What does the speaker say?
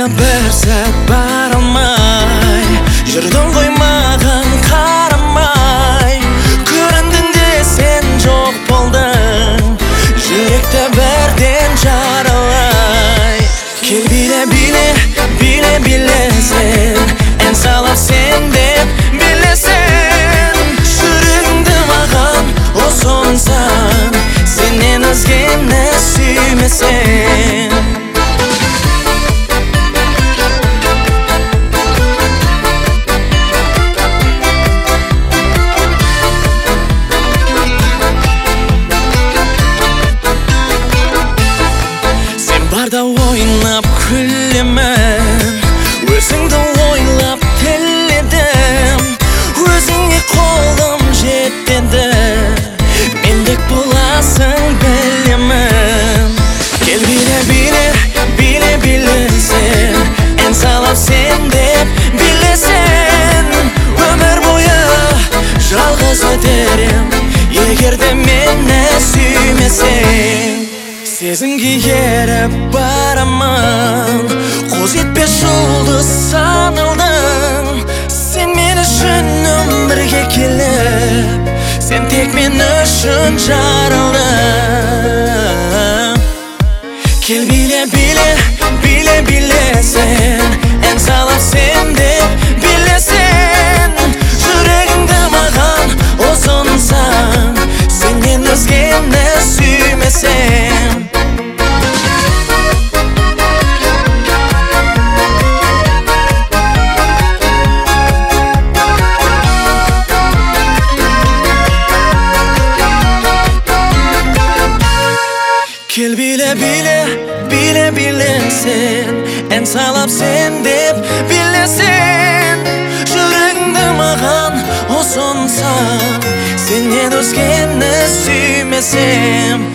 bir sat bara almay, жүрдің ғой маған қарамай. Көріндің де сен жоқ болдың, жүректі бірден жаралай. Кел биле биле, биле биле сен, ән салып сен деп билесен. Жүрегіңді маған ұсынсаң, сенен өзгені сүймесең. Барда ойнап күлемін, өзіңді ойлап тіледім. Өзіңе қолым жетеді, мендік боласың білемін. Кел биле биле, биле биле сен, ән салып сен деп билесен. Өмір бойы жалғыз өтерем, егер де мені сүймесең. Сезімге еріп барамын, қол жетпес жұлдыз саналдың. Сен мен үшін өмірге келіп, сен тек мен үшін жаралдың. Кел биле биле, биле биле сен, ән салып сен деп билесен. Жүрегіңді маған ұсынсаң, сенен өзгені сүймесең. Кел биле биле, биле биле сен, ән салып сен деп билесен. Жүрегіңді маған ұсынсаң, сенен өзгені сүймесем.